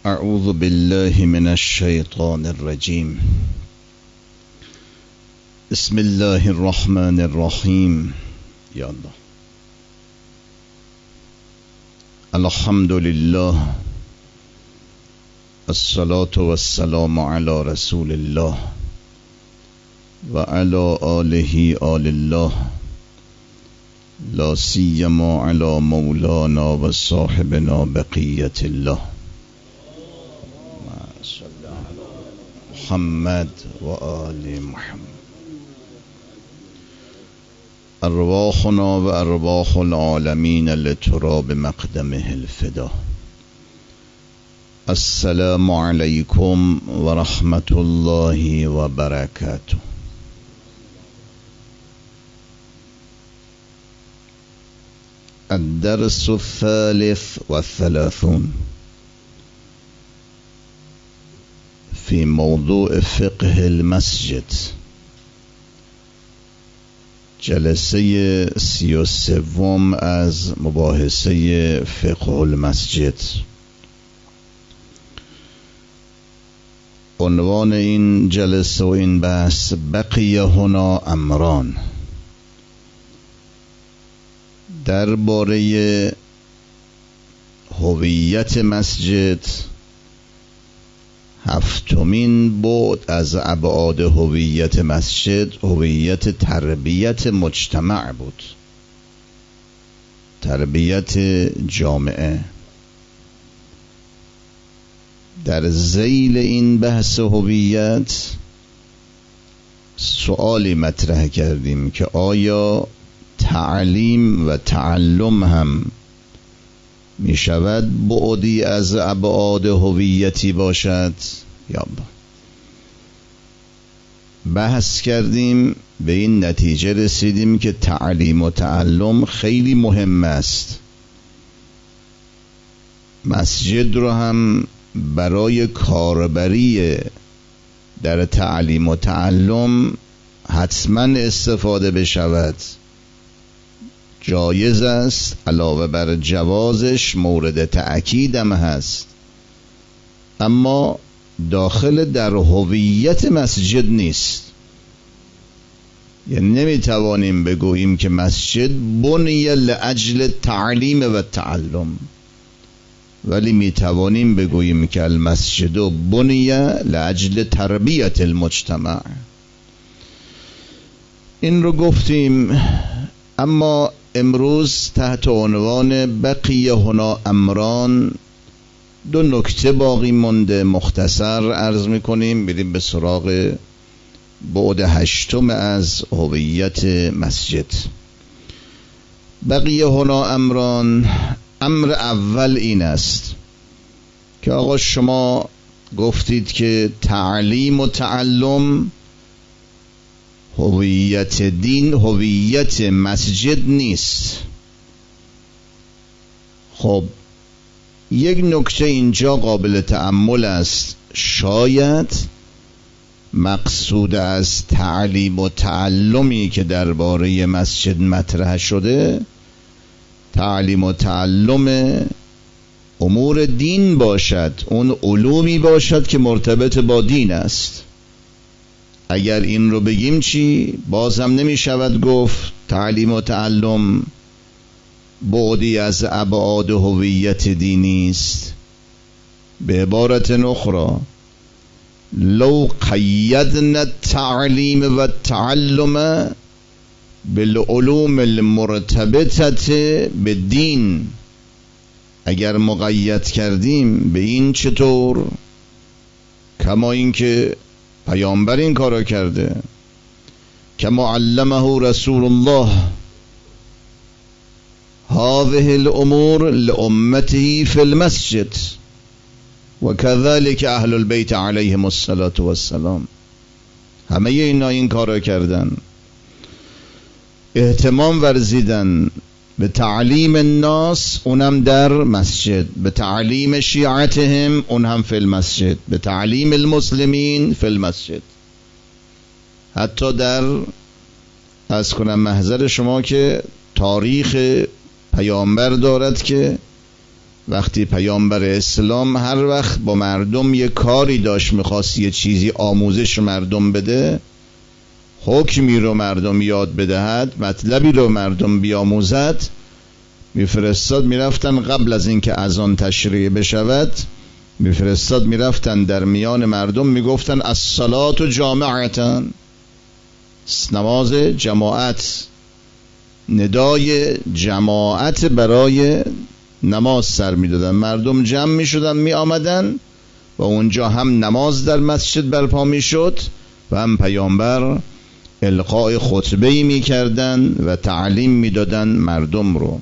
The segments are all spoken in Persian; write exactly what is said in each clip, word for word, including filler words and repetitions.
اعوذ بالله من الشیطان الرجیم. بسم الله الرحمن الرحیم. یا الله. الحمد لله الصلاة والسلام علی رسول الله و علی آله آل الله، لا سیما علی مولانا و صاحبنا بقیت الله محمد و آل محمد. ارواحنا و ارواح العالمین لتراب مقدمه الفدا. السلام علیکم و رحمت الله و برکاته. الدرس الثالث والثلاثون في موضوع فقه المسجد. جلسه سی و سوم از مباحثه فقه المسجد. عنوان این جلسه و این بحث بقی هنا امران. درباره هویت مسجد، هفتمین بعد از ابعاد هویت مسجد هویت تربیت مجتمع بود، تربیت جامعه. در ذیل این بحث هویت سؤالی مطرح کردیم که آیا تعلیم و تعلم هم می شود بعدی از ابعاد هویتی باشد یا نه؟ بحث کردیم، به این نتیجه رسیدیم که تعلیم و تعلم خیلی مهم است. مسجد رو هم برای کاربری در تعلیم و تعلم حتما استفاده بشود جایز است. علاوه بر جوازش مورد تأکید هم هست، اما داخل در هویت مسجد نیست. یعنی نمیتوانیم بگوییم که مسجد بنی لاجل تعلیم و تعلم، ولی میتوانیم بگوییم که المسجد بنی لاجل تربیت المجتمع. این رو گفتیم. اما امروز تحت عنوان بقی هنا امران دو نکته باقی مونده، مختصر عرض میکنیم، بریم به سراغ بعد هشتم از هویت مسجد. بقی هنا امران، امر اول این است که آقا شما گفتید که تعلیم و تعلم هویت دین، هویت مسجد نیست. خب یک نکته اینجا قابل تأمل است. شاید مقصود از تعلیم و تعلمی که درباره مسجد مطرح شده تعلیم و تعلم امور دین باشد، اون علومی باشد که مرتبط با دین است. اگر این رو بگیم چی؟ بازم نمی شود گفت تعلیم و تعلم بعدی از ابعاد هویت دینی است. به عبارت اخرى، لو قیدنا التعلیم و التعلم بالعلوم المرتبطه بالدین، اگر مقید کردیم به این چطور؟ کما اینکه پیامبر این کارا کرده، کما علمه رسول الله هذه الامور لامته فی المسجد و كذلك اهل البیت علیهم الصلاة والسلام. همه اینا این کارا کردن، اهتمام ورزیدن به تعلیم الناس، اونم در مسجد، به تعلیم شیعتهم اون هم فی المسجد، به تعلیم المسلمین فی المسجد. حتی در از کنم محضر شما که تاریخ پیامبر دارد که وقتی پیامبر اسلام هر وقت با مردم یه کاری داشت، میخواست یه چیزی آموزش مردم بده، حکمی رو مردم یاد بدهد، مطلبی رو مردم بیاموزد، میفرستاد میرفتن قبل از اینکه اذان تشریع بشود، میفرستاد میرفتن در میان مردم میگفتن الصلاة جامعة، نماز جماعت، ندای جماعت برای نماز سر میدادن. مردم جمع میشدن می آمدن و اونجا هم نماز در مسجد برپا میشد و هم پیامبر القاء خطبه‌ای میکردن و تعلیم میدادن مردم رو.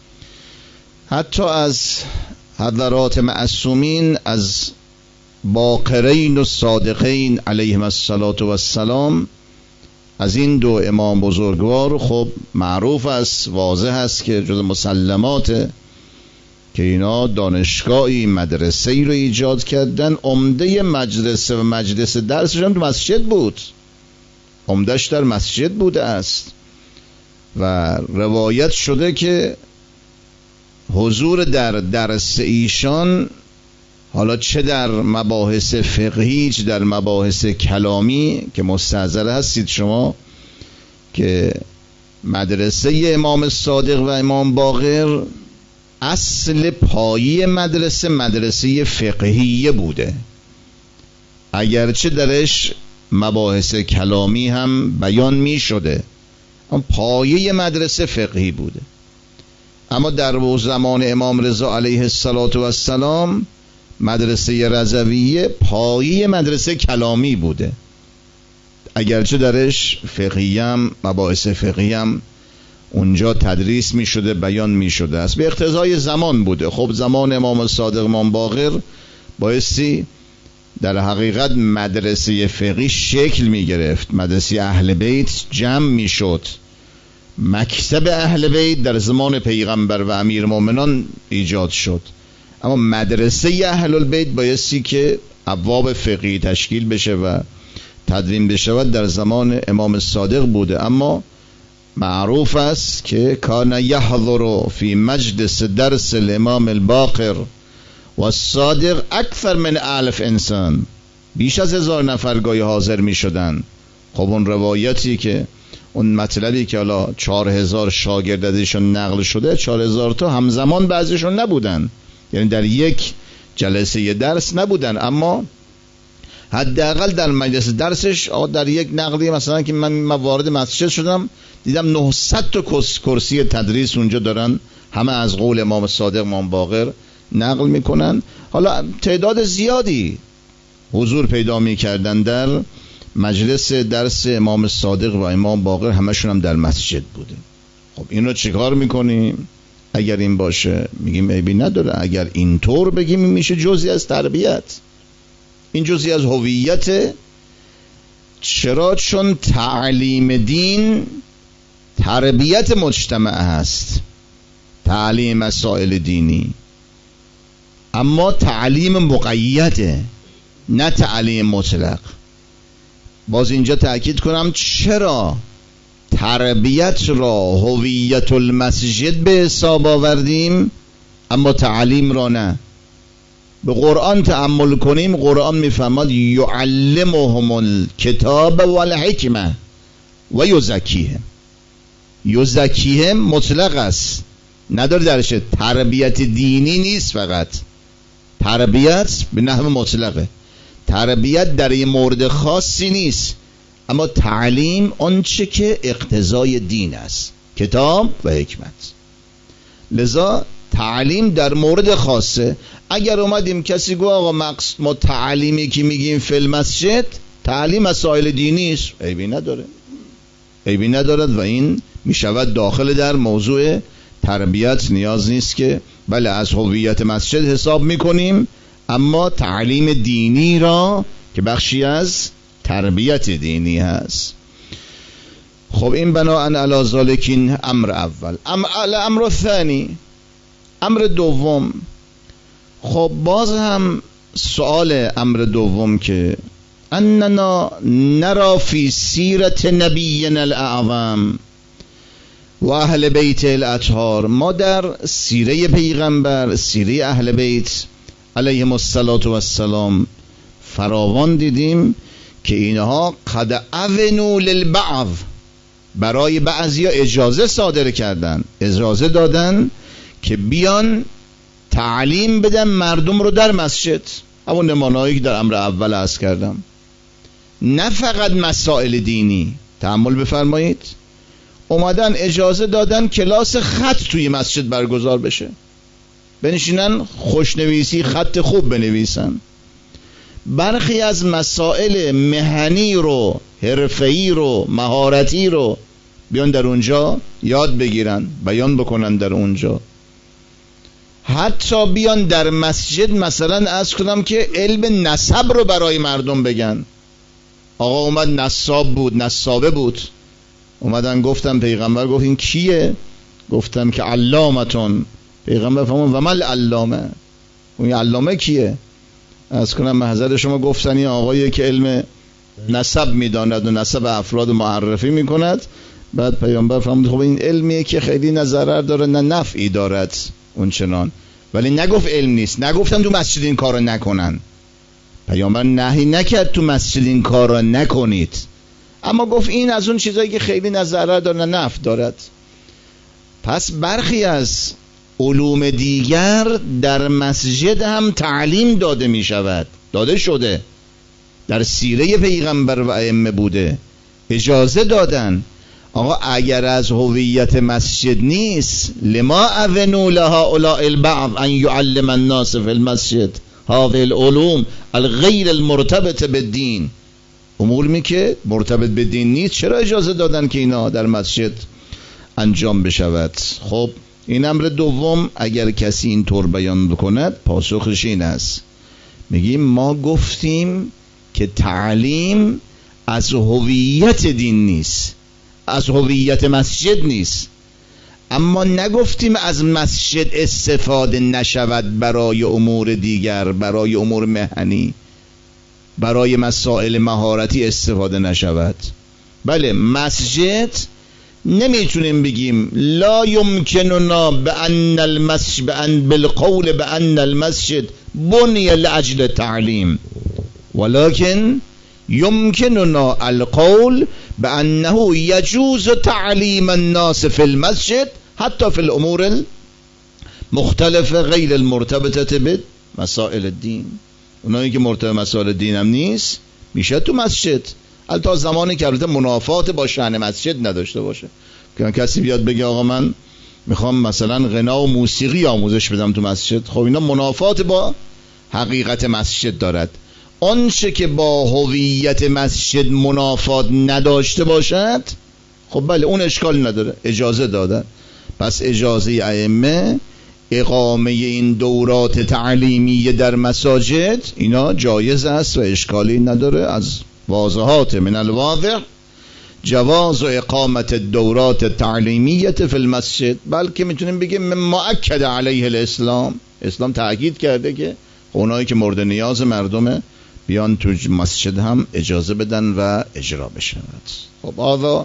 حتی از حضرات معصومین، از باقرین و صادقین علیهم الصلاة و السلام، از این دو امام بزرگوار خب معروف است، واضح است که جز مسلمات که اینا دانشگاهی مدرسه‌ای رو ایجاد کردن. عمده مجلس و مجلس درسش هم تو مسجد بود، عمدش در مسجد بوده است و روایت شده که حضور در درس ایشان، حالا چه در مباحث فقهی چه در مباحث کلامی که مستحضر هستید شما، که مدرسه امام صادق و امام باقر اصل پایی مدرسه مدرسه فقهیه بوده، اگرچه درش مباحث کلامی هم بیان می شده، اما پایه مدرسه فقهی بوده. اما در زمان امام رضا علیه السلام مدرسه رضویه پایه مدرسه کلامی بوده، اگرچه درش فقهی هم مباحث فقهی هم اونجا تدریس می شده، بیان می شده است، به اقتضای زمان بوده. خب زمان امام صادق امام باقر بایستی در حقیقت مدرسه فقهی شکل می گرفت، مدرسه اهل بیت جمع می شد، مکتب اهل بیت در زمان پیغمبر و امیر مومنان ایجاد شد، اما مدرسه اهل البیت بایستی که ابواب فقهی تشکیل بشه و تدوین بشه در زمان امام صادق بوده. اما معروف است که کان یحضر فی مجلس درس الامام الباقر و الصادق اکثر من الف انسان، بیش از هزار نفر گاهی حاضر می شدن. خب اون روایتی که اون مطلبی که حالا چهار هزار شاگرد ازشون نقل شده، چهار هزار تا همزمان بعضیشون نبودن، یعنی در یک جلسه درس نبودن، اما حداقل در مجلس درسش در یک نقلی مثلا که من وارد مسجد شدم دیدم نهصد تا کرسی تدریس اونجا دارن، همه از قول امام صادق امام باقر نقل میکنن. حالا تعداد زیادی حضور پیدا میکردن در مجلس درس امام صادق و امام باقر، همشون هم در مسجد بوده. خب این رو چیکار میکنیم؟ اگر این باشه میگیم عیبی نداره، اگر اینطور بگیم میشه جزئی از تربیت، این جزئی از هویت. چرا؟ چون تعلیم دین تربیت مجتمع هست، تعلیم مسائل دینی، اما تعلیم مقیده نه تعلیم مطلق. باز اینجا تأکید کنم چرا تربیت را هویت المسجد به حساب آوردیم اما تعلیم را نه. به قرآن تأمل کنیم، قرآن میفرماد یعلمهم الکتاب والحکمه و یزکیهم. یزکیهم مطلق است، نداره درش تربیت دینی نیست، فقط تربیت به نحو مطلقه، تربیت در این مورد خاصی نیست، اما تعلیم آنچه که اقتضای دین است، کتاب و حکمت. لذا تعلیم در مورد خاصه. اگر اومدیم کسی گو آقا مقصد ما تعلیمی که میگیم فی المسجد تعلیم مسائل دینی است، عیبی نداره، عیبی ندارد و این میشود داخل در موضوع تربیت. نیاز نیست که بله از هویت مسجد حساب میکنیم، اما تعلیم دینی را که بخشی از تربیت دینی هست. خب این بناءً علی ذالک امر اول. امر ثانی، امر دوم. خب باز هم سوال امر دوم که اننا نرا فی سیرت نبینا الاعظم و اهل بیت الاطهار. ما در سیره پیغمبر، سیره اهل بیت علیهم الصلاة و السلام فراوان دیدیم که اینها قد اذنوا للبعض، برای بعضی ها اجازه صادر کردن، اجازه دادن که بیان تعلیم بدن مردم رو در مسجد. همون نمانهایی که در امر اول عرض کردم، نه فقط مسائل دینی. تأمل بفرمایید، اومدن اجازه دادن کلاس خط توی مسجد برگزار بشه، بنشینن خوشنویسی خط خوب بنویسن. برخی از مسائل مهنی رو، حرفه‌ای رو، مهارتی رو بیان در اونجا یاد بگیرن، بیان بکنن در اونجا. حتی بیان در مسجد مثلا عرض کنم که علم نسب رو برای مردم بگن. آقا اومد نساب بود، نسابه بود، اومدن گفتم پیغمبر گفت این کیه؟ گفتم که علامتون. پیغمبر فرمود و مل علامه، اون علامه کیه؟ از کنم محضر شما گفتن این آقایی که علم نسب میداند و نسب افراد معرفی میکند. بعد پیغمبر فرمود خب این علمیه که خیلی نه ضرر داره نه نفعی دارد اون چنان، ولی نگفت علم نیست. نگفتن تو مسجد این کارو نکنن، پیامبر نهی نکرد تو مسجد این کارو نکنید، اما گفت این از اون چیزایی که خیلی نه ضرر داره نه نفع دارد. پس برخی از علوم دیگر در مسجد هم تعلیم داده می شود، داده شده، در سیره پیغمبر و ائمه بوده، اجازه دادن. آقا اگر از هویت مسجد نیست، لما اذنوا لهؤلاء البعض ان يعلم الناس في المسجد هذه العلوم الغیر المرتبط بالدین، اموری که مرتبط به دین نیست، چرا اجازه دادن که اینا در مسجد انجام بشود؟ خب این امر دوم اگر کسی اینطور بیان بکند پاسخش این است، میگیم ما گفتیم که تعلیم از هویت دین نیست، از هویت مسجد نیست، اما نگفتیم از مسجد استفاده نشود برای امور دیگر، برای امور مهنی، برای مسائل مهارتی استفاده نشود. بله مسجد نمیتونیم بگیم لا یمکننا بان المسجد بان بالقول بان المسجد بنی لاجل تعلیم، ولكن يمكننا القول بأنه يجوز تعليم الناس في المسجد حتى في الأمور المختلفة غير المرتبطة بمسائل الدين. اونایی که مرتبط مسائل الدین هم نیست میشه تو مسجد، البته زمانی که البته منافات با شأن مسجد نداشته باشه، که کسی بیاد بگه آقا من میخوام مثلا غنا و موسیقی آموزش بدم تو مسجد، خب اینا منافات با حقیقت مسجد دارد. آنچه که با هویت مسجد منافات نداشته باشد خب بله اون اشکال نداره، اجازه دادن. پس اجازه ائمه اقامه این دورات تعلیمی در مساجد اینا جایز است و اشکالی نداره. از واضحات من الواضح جواز و اقامت دورات تعلیمیه فی المسجد، بلکه میتونیم بگیم من مؤکد علیه الاسلام، اسلام تأکید کرده که اونایی که مورد نیاز مردمه بیان تو مسجد هم اجازه بدن و اجرا بشود. خب آقا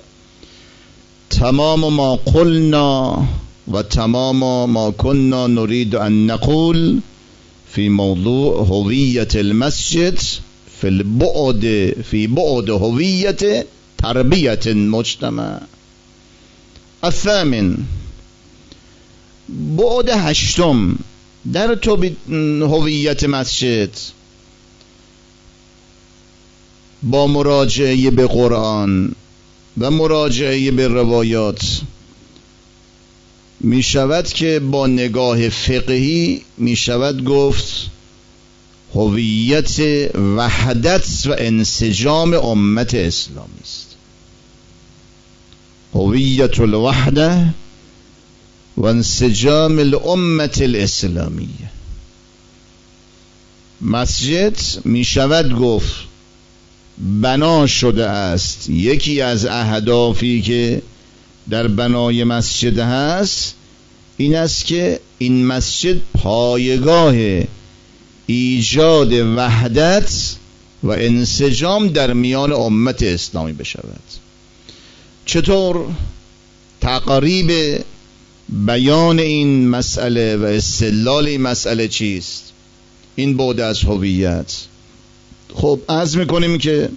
تمام ما قلنا و تمام ما كنا نريد ان نقول في موضوع هویت المسجد في البعد في بعد هویت تربیت مجتمع. الثامن، بعد هشتم در تو هویت مسجد با مراجعه به قرآن و مراجعه به روایات می شود که با نگاه فقهی می شود گفت هویت وحدت و انسجام امت اسلامی است. هویت الوحده و انسجام الامت الاسلامیه. مسجد می شود گفت بنا شده است، یکی از اهدافی که در بنای مسجد هست این است که این مسجد پایگاه ایجاد وحدت و انسجام در میان امت اسلامی بشود. چطور؟ تقریب بیان این مسئله و استدلال این مسئله چیست؟ این بعد از هویت. خب عرض میکنیم که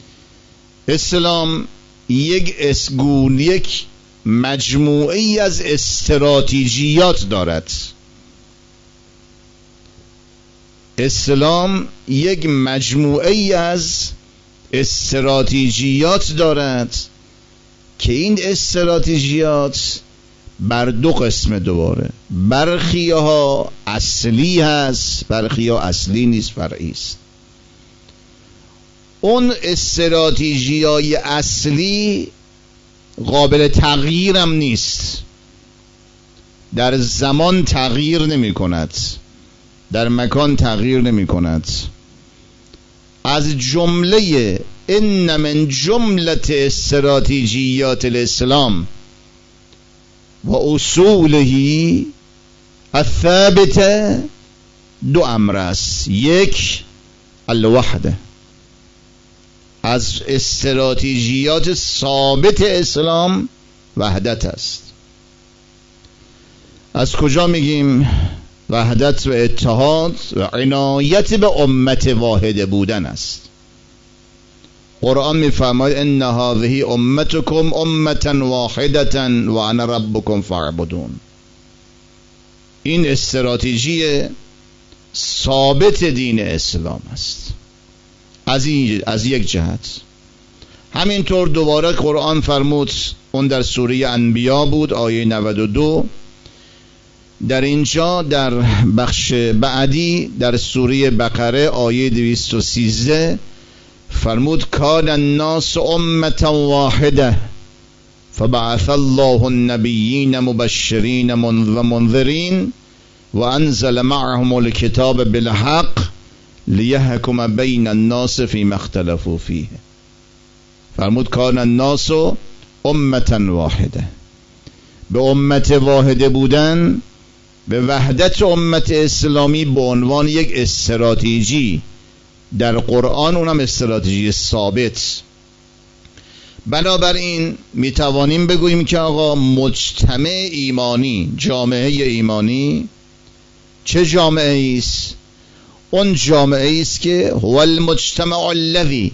اسلام یک اسگون یک مجموعی از استراتیجیات دارد. اسلام یک مجموعی از استراتیجیات دارد که این استراتیجیات بر دو قسم دوباره، برخی ها اصلی هست، برخی ها اصلی نیست، فرعی است. اون استراتیجیای اصلی قابل تغییرم نیست، در زمان تغییر نمی کند، در مکان تغییر نمی کند. از جمله ان من جملت استراتیجیات الاسلام و اصوله الثابته دو امر است. یک، الوحده، از استراتیجیات ثابت اسلام وحدت است. از کجا میگیم وحدت و اتحاد و عنایت به امت واحده بودن است؟ قرآن میفرماید ان هذه امتکم امة واحدة و انا ربکم فاعبدون. این استراتژی ثابت دین اسلام است از, این از یک جهت. همینطور دوباره قرآن فرمود، اون در سوره انبیا بود آیه نود و دو، در اینجا در بخش بعدی در سوره بقره آیه دویست و سیزده فرمود کان الناس امة واحده فبعث الله النبیین مبشرین و منذرین و انزل معهم الكتاب بالحق لیحکم بین الناس فیما اختلفوا فیه. فرمود کان الناس امة واحده، به امت واحده بودن، به وحدت امت اسلامی به عنوان یک استراتژی در قرآن، اونم استراتژی ثابت. بنابراین می توانیم بگوییم که آقا مجتمع ایمانی، جامعه ایمانی چه جامعه است؟ اون جامعه است که هو المجتمع الذي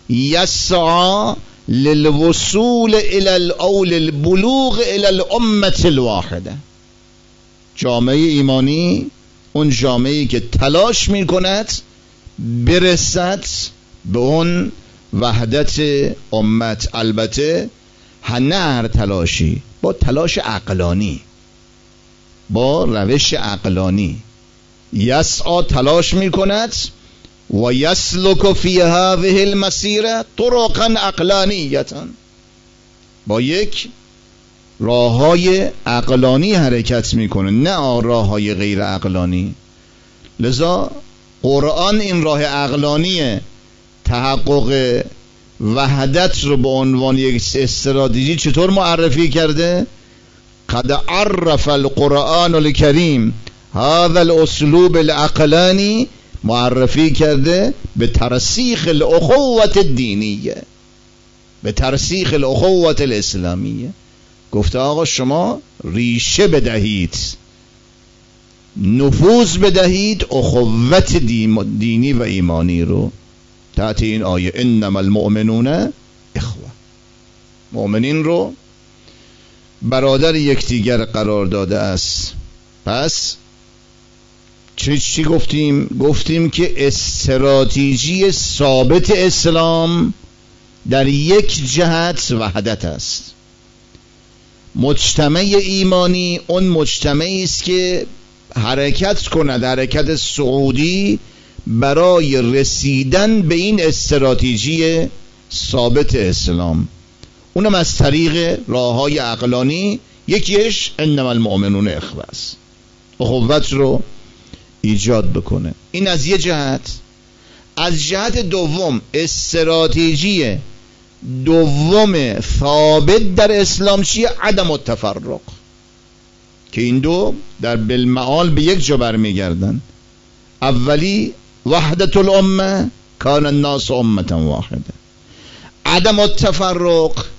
يسعى للوصول الى او للبلوغ الى الامه الواحده. جامعه ایمانی اون جامعه‌ای که تلاش می‌کند برسد به اون وحدت امت، البته نه هر تلاشی، با تلاش عقلانی، با روش عقلانی. یسعی تلاش می‌کند و یسلک فی هذه المسیره طرقا عقلانیه، با یک راه‌های عقلانی حرکت میکنه، نه راه‌های غیر عقلانی. لذا قرآن این راه عقلانی تحقق وحدت رو به عنوان یک استراتژی چطور معرفی کرده؟ قد عرف القرآن الکریم هذا الاسلوب العقلانی، معرفی کرده به ترسیخ الاخوة الدینیه، به ترسیخ الاخوة الاسلامیه. گفته آقا شما ریشه بدهید، نفوذ بدهید اخوت دینی و ایمانی رو تحت این آیه انما المؤمنون اخوه. مؤمنین رو برادر یکدیگر قرار داده است. پس چی چی گفتیم؟ گفتیم که استراتژی ثابت اسلام در یک جهت وحدت است. مجتمع ایمانی اون مجتمعی است که حرکت کند، حرکت صعودی برای رسیدن به این استراتژی ثابت اسلام، اونم از طریق راه‌های عقلانی. یکیش انما المؤمنون اخوه است، اخوت رو ایجاد بکنه. این از یه جهت. از جهت دوم، استراتژی دوم ثابت در اسلام چیه؟ عدم التفرق، که این دو در بالمعال به یک جا برمیگردن. اولی وحدت الامه، کان الناس امة واحده. عدم التفرق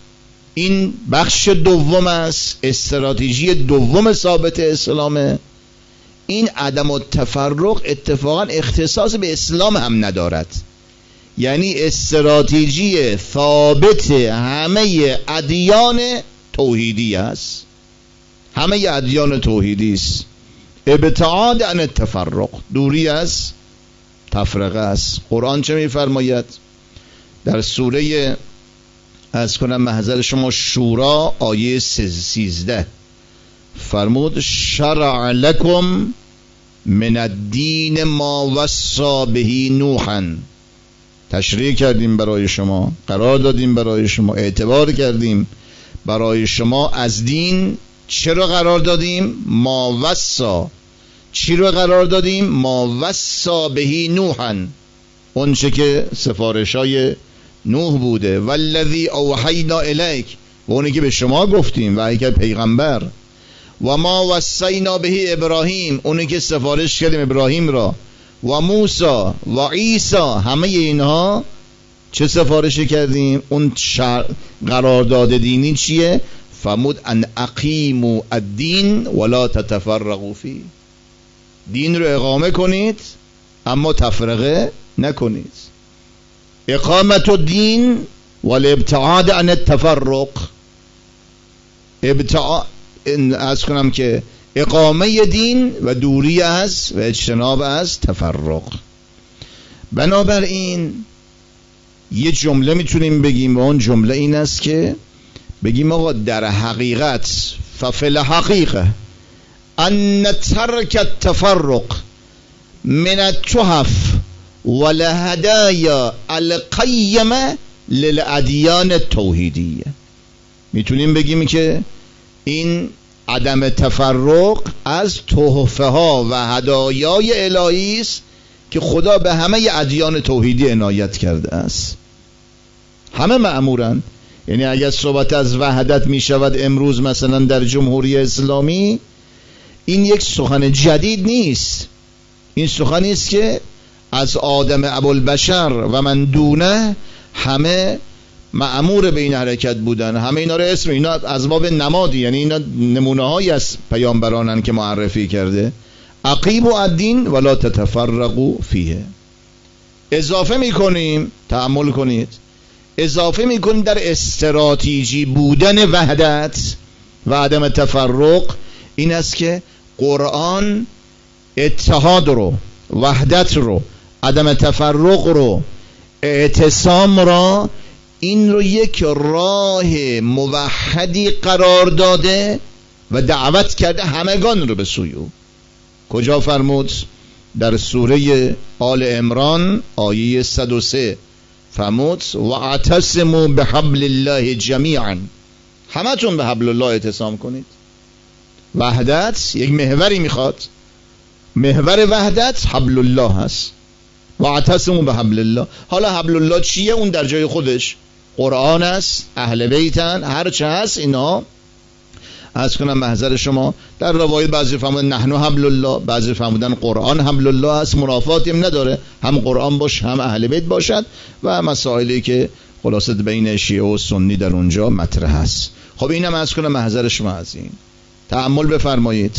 این بخش دوم است، استراتژی دوم ثابت اسلامه. این عدم التفرق اتفاقا اختصاص به اسلام هم ندارد، یعنی استراتژی ثابت همه ادیان توحیدی است، همه ادیان توحیدی است. ابتعاد عن التفرق، دوری از تفرقه است. قرآن چه میفرماید در سوره از کنم محضر شما شورا آیه سیزده؟ فرمود شرع لکم من الدین ما وصی به نوحا، تشریع کردیم برای شما، قرار دادیم برای شما، اعتبار کردیم برای شما از دین. چرا قرار دادیم؟ ما وصی. چی رو قرار دادیم؟ ما وصی به نوحا، اون چه که سفارشای نوح بوده. والذی اوحینا الیک، و اونی که به شما گفتیم و که پیغمبر. و ما وصینا به ابراهیم، اونی که سفارش کردیم ابراهیم را. و موسی و عیسی، همه اینها چه سفارشی کردیم؟ اون قرارداد دینی چیه؟ فرمود ان اقیموا الدین ولا تتفرقوا فیه، دین رو اقامه کنید اما تفرقه نکنید. اقامت الدین والابتعاد عن التفرق، ابتعاد از کنم که اقامه دین و دوری از و اجتناب از تفرق. بنابراین یه جمله میتونیم بگیم و اون جمله این است که بگیم آقا در حقیقت ففل حقیقه ان ترک التفرق من التحف والهدایا القیمه للادیان التوحیدیه. میتونیم بگیم که این عدم تفرق از تحفه ها و هدایای الهی است که خدا به همه ادیان توحیدی عنایت کرده است. همه مأمورن. یعنی اگر صحبت از وحدت می شود امروز مثلا در جمهوری اسلامی، این یک سخن جدید نیست، این سخنی است که از آدم ابوالبشر و من دونه همه مأمور به این حرکت بودن. همه اینا رو اسم اینا از باب نمادی، یعنی اینا نمونه هایی از پیامبرانن که معرفی کرده. اقیموا الدین ولا تتفرقوا فیه. اضافه میکنیم، تأمل کنید، اضافه میکنیم در استراتژی بودن وحدت و عدم تفرق این است که قرآن اتحاد رو، وحدت رو، عدم تفرق رو، اعتصام را، این رو یک راه موحدی قرار داده و دعوت کرده همگان رو به سوی او. کجا فرمود؟ در سوره آل عمران آیه صد و سه فرمود واعتصموا بحبل الله جمیعا، همتون به حبل الله اعتصام کنید. وحدت یک محوری میخواد، محور وحدت حبل الله هست. واعتصموا بحبل الله. حالا حبل الله چیه؟ اون در جای خودش قرآن است، اهل بیتن، هر چه هست اینا. از کنم محضر شما در روایت بعضی فهمودن نحن حبل الله، بعضی فهمودن قرآن حبل الله است. منافاتی هم نداره، هم قرآن باش هم اهل بیت باشد و مسائلی که خلاصت بین شیعه و سنی در اونجا مطرح است. خب اینم از کنم محضر شما از این تأمل بفرمایید.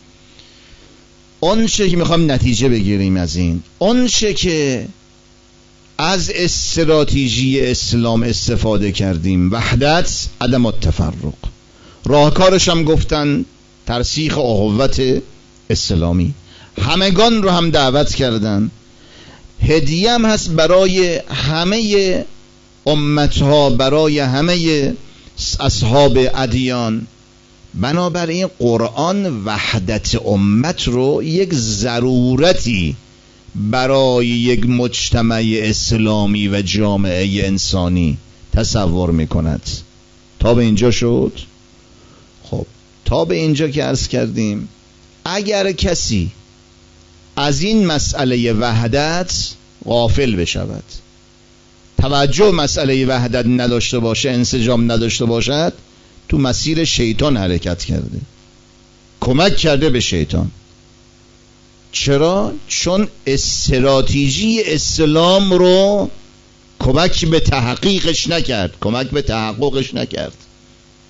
اون چه که میخوام نتیجه بگیریم از این، اون چه که از استراتژی اسلام استفاده کردیم، وحدت، عدم التفرق، راهکارش هم گفتن ترسیخ اخوت اسلامی، همگان رو هم دعوت کردن. هدیه هم هست برای همه امتها، برای همه اصحاب ادیان. بنابراین قرآن وحدت امت رو یک ضرورتی برای یک مجتمع اسلامی و جامعه انسانی تصور میکند. تا به اینجا شد؟ خب تا به اینجا که عرض کردیم، اگر کسی از این مسئله وحدت غافل بشود، توجه مسئله وحدت نداشته باشه، انسجام نداشته باشد، تو مسیر شیطان حرکت کرده، کمک کرده به شیطان. چرا؟ چون استراتژی اسلام رو کمک به تحقیقش نکرد، کمک به تحققش نکرد.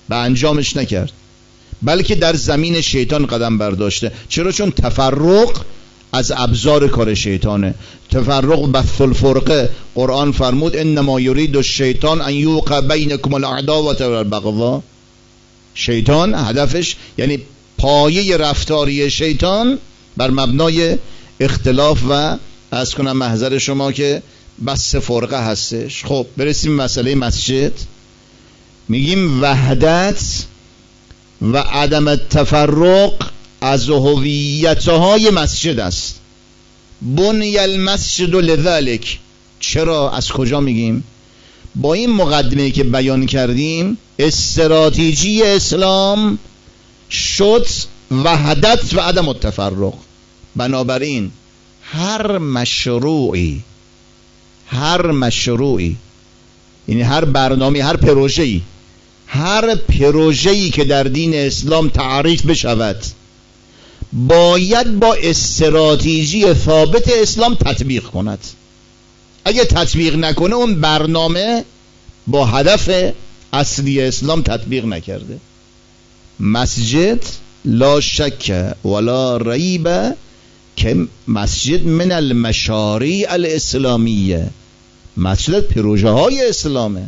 به انجامش نکرد، بلکه در زمین شیطان قدم برداشته. چرا؟ چون تفرق از ابزار کار شیطانه. تفرق بث الفرقه. قرآن فرمود انما یرید الشیطان ان یوقع بینکم العداوة والبغضاء. شیطان هدفش، یعنی پایه رفتاری شیطان بر مبنای اختلاف و از کنم محضر شما که بس فرقه هستش. خب برسیم مسئله مسجد. میگیم وحدت و عدم تفرق از هویت‌های مسجد است. بنی المسجد لذلک. چرا؟ از کجا میگیم؟ با این مقدمه که بیان کردیم استراتژی اسلام شد وحدت و عدم التفرق. بنابراین هر مشروعی هر مشروعی یعنی هر برنامه، هر پروژه‌ای هر پروژه‌ای که در دین اسلام تعریف بشود باید با استراتژی ثابت اسلام تطبیق کند. اگه تطبیق نکنه اون برنامه با هدف اصلی اسلام تطبیق نکرده. مسجد لا شک ولا ریب که مسجد من المشاریع الاسلامیه. مسجد پروژه های اسلامه.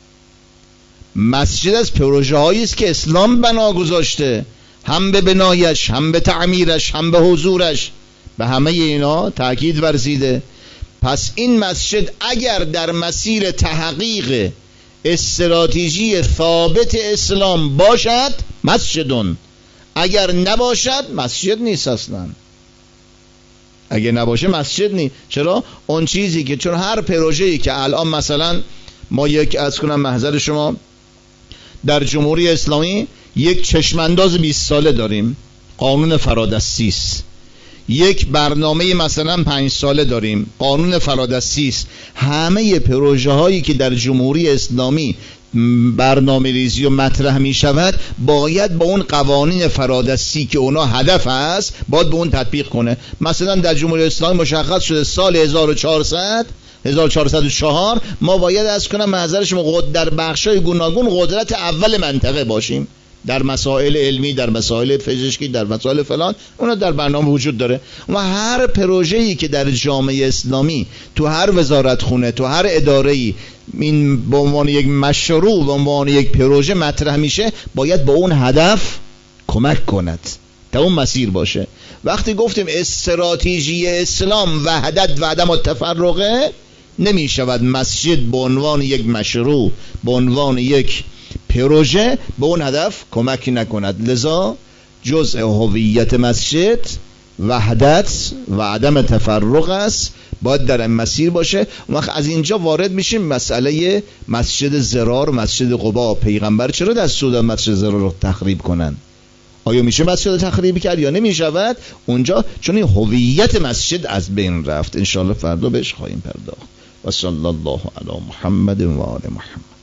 مسجد از پروژه هایی است که اسلام بنا گذاشته، هم به بنایش، هم به تعمیرش، هم به حضورش، به همه اینا تاکید ورزیده. پس این مسجد اگر در مسیر تحقیق استراتژی ثابت اسلام باشد مسجدون، اگر نباشد مسجد نیست اصلا. اگر نباشه مسجد نیست. چرا؟ اون چیزی که، چون هر پروژه‌ای که الان مثلا ما یک از کنم محضر شما در جمهوری اسلامی یک چشمانداز بیست ساله داریم، قانون فرادستی است. یک برنامه مثلا پنج ساله داریم، قانون فرادستی است. همه پروژه هایی که در جمهوری اسلامی برنامه ریزی و مطرح می شود باید با اون قوانین فرادستی که اونا هدف است باید به اون تطبیق کنه. مثلا در جمهوری اسلامی مشخص شده سال هزار و چهارصد هزار و چهارصد و چهار ما باید از کنم محضر شما در بخشای گوناگون قدرت اول منطقه باشیم، در مسائل علمی، در مسائل پزشکی، در مسائل فلان، اونا در برنامه وجود داره. و هر پروژه‌ای که در جامعه اسلامی تو هر وزارت خونه، تو هر اداره‌ای این به عنوان یک مشروع، به عنوان یک پروژه مطرح میشه باید با اون هدف کمک کند تا اون مسیر باشه. وقتی گفتیم استراتژی اسلام وحدت و عدم التفرقه، نمی شود مسجد به عنوان یک مشروع، به عنوان یک پروژه به اون هدف کمک نکند. لذا جزء هویت مسجد وحدت و عدم تفرق است، باید در این مسیر باشه. وقت از اینجا وارد میشیم مسئله مسجد ضرار، مسجد قباء. پیغمبر چرا دستور داد مسجد ضرار رو تخریب کنن؟ آیا میشه مسجد رو تخریب کرد یا نمیشود اونجا؟ چون این هویت مسجد از بین رفت. انشاءالله فردا بهش خواهیم پرداخت. و صلی الله علی محمد و آل محمد.